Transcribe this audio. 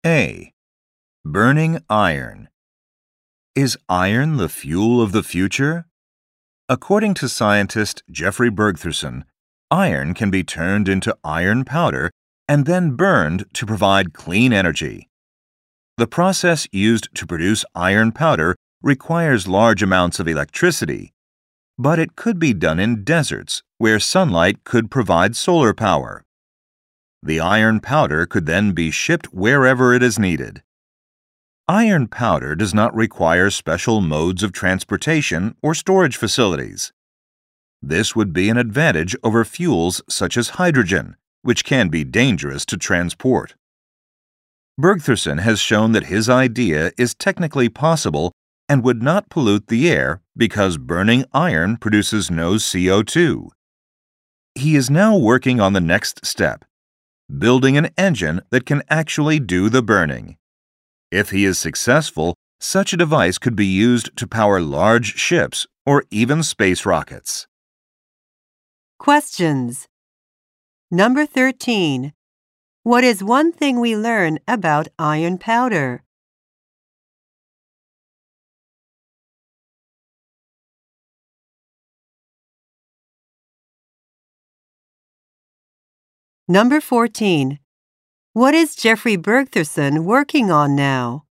A. Burning iron. Is iron the fuel of the future? According to scientist Jeffrey Bergtherson, iron can be turned into iron powder and then burned to provide clean energy. The process used to produce iron powder requires large amounts of electricity, but it could be done in deserts where sunlight could provide solar power. The iron powder could then be shipped wherever it is needed. Iron powder does not require special modes of transportation or storage facilities. This would be an advantage over fuels such as hydrogen, which can be dangerous to transport. Bergtherson has shown that his idea is technically possible and would not pollute the air because burning iron produces no CO2. He is now working on the next step, building an engine that can actually do the burning. If he is successful, such a device could be used to power large ships or even space rockets. Questions. Number 13. What is one thing we learn about iron powder? Number 14. What is Jeffrey Bergtherson working on now?